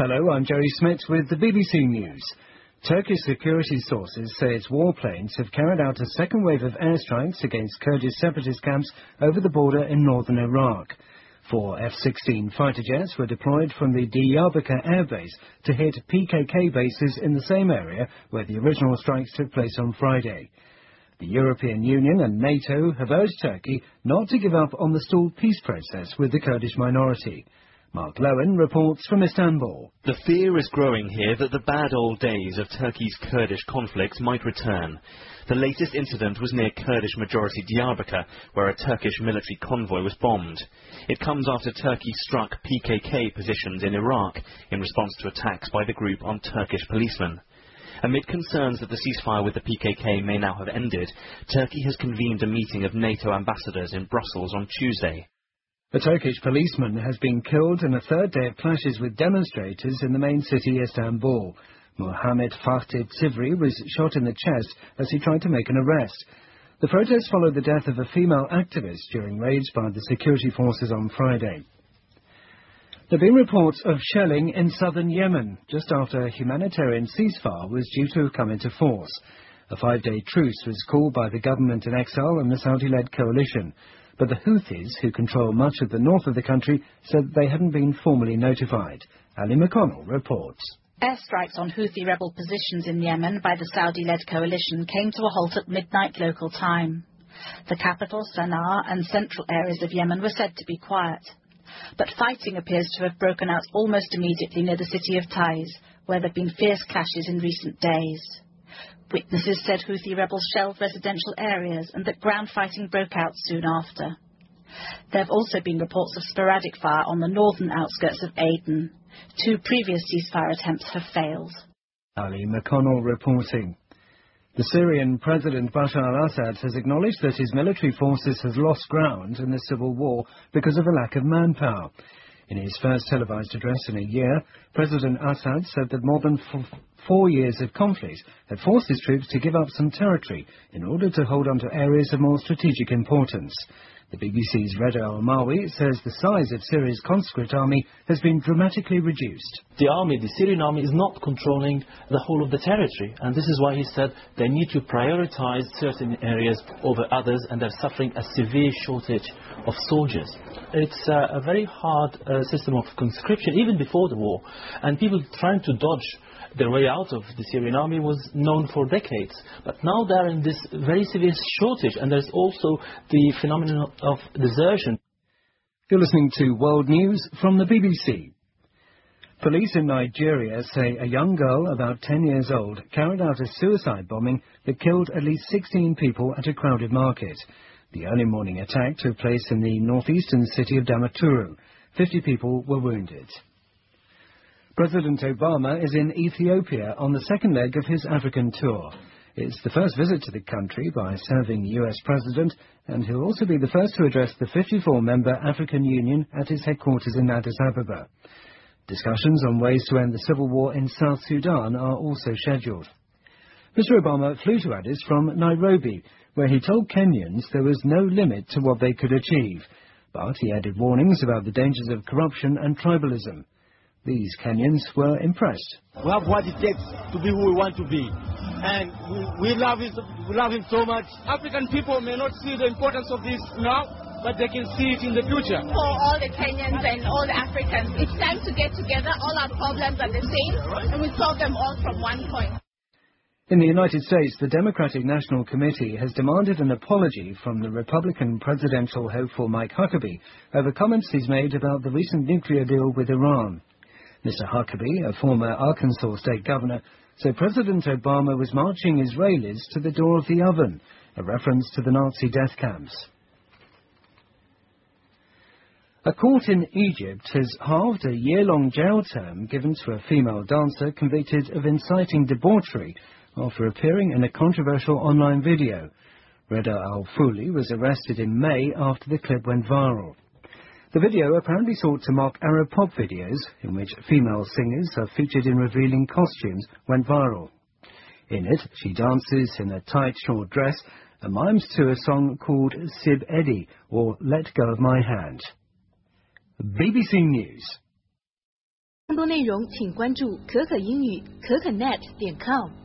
Hello, I'm Jerry Smith with the BBC News. Turkish security sources say its warplanes have carried out a second wave of airstrikes against Kurdish separatist camps over the border in northern Iraq. 4 F-16 fighter jets were deployed from the Diyarbakir airbase to hit PKK bases in the same area where the original strikes took place on Friday. The European Union and NATO have urged Turkey not to give up on the stalled peace process with the Kurdish minority. Mark Lowen reports from Istanbul. The fear is growing here that the bad old days of Turkey's Kurdish conflicts might return. The latest incident was near Kurdish-majority Diyarbakir, where a Turkish military convoy was bombed. It comes after Turkey struck PKK positions in Iraq in response to attacks by the group on Turkish policemen. Amid concerns that the ceasefire with the PKK may now have ended, Turkey has convened a meeting of NATO ambassadors in Brussels on Tuesday. A Turkish policeman has been killed in a third day of clashes with demonstrators in the main city, Istanbul. Mohammed Fatih Tivri was shot in the chest as he tried to make an arrest. The protests followed the death of a female activist during raids by the security forces on Friday. There have been reports of shelling in southern Yemen, just after a humanitarian ceasefire was due to have come into force. A 5-day truce was called by the government in exile and the Saudi-led coalition. But the Houthis, who control much of the north of the country, said they hadn't been formally notified. Ali McConnell reports. Airstrikes on Houthi rebel positions in Yemen by the Saudi-led coalition came to a halt at midnight local time. The capital, Sana'a, and central areas of Yemen were said to be quiet. But fighting appears to have broken out almost immediately near the city of Taiz, where there have been fierce clashes in recent days. Witnesses said Houthi rebels shelled residential areas and that ground fighting broke out soon after. There have also been reports of sporadic fire on the northern outskirts of Aden. 2 previous ceasefire attempts have failed. Ali McConnell reporting. The Syrian President Bashar al-Assad has acknowledged that his military forces have lost ground in the civil war because of a lack of manpower. In his first televised address in a year, President Assad said that more than 4 years of conflict had forced his troops to give up some territory in order to hold on to areas of more strategic importance. The BBC's Reda Al-Mawi says the size of Syria's conscript army has been dramatically reduced. The Syrian army is not controlling the whole of the territory, and this is why he said they need to prioritize certain areas over others, and they're suffering a severe shortage of soldiers. It's a very hard system of conscription, even before the war, and people trying to dodge their way out of the Syrian army was known for decades. But now they're in this very severe shortage, and there's also the phenomenon of desertion. You're listening to World News from the BBC. Police in Nigeria say a young girl, about 10 years old, carried out a suicide bombing that killed at least 16 people at a crowded market. The early morning attack took place in the northeastern city of Damaturu. 50 people were wounded. President Obama is in Ethiopia on the second leg of his African tour. It's the first visit to the country by a serving US president, and he'll also be the first to address the 54-member African Union at its headquarters in Addis Ababa. Discussions on ways to end the civil war in South Sudan are also scheduled. Mr. Obama flew to Addis from Nairobi, where he told Kenyans there was no limit to what they could achieve. But he added warnings about the dangers of corruption and tribalism. These Kenyans were impressed. We have what it takes to be who we want to be. And we love him so much. African people may not see the importance of this now, but they can see it in the future. For all the Kenyans and all the Africans, it's time to get together. All our problems are the same, and we solve them all from one point. In the United States, the Democratic National Committee has demanded an apology from the Republican presidential hopeful Mike Huckabee over comments he's made about the recent nuclear deal with Iran. Mr. Huckabee, a former Arkansas state governor, said President Obama was marching Israelis to the door of the oven, a reference to the Nazi death camps. A court in Egypt has halved a year-long jail term given to a female dancer convicted of inciting debauchery after appearing in a controversial online video. Reda Al-Fouli was arrested in May after the clip went viral. The video apparently sought to mock Arab pop videos in which female singers are featured in revealing costumes went viral. In it, she dances in a tight short dress and mimes to a song called Sib Eddy, or Let Go of My Hand. BBC News. 更多内容请关注可可英语可可net.com。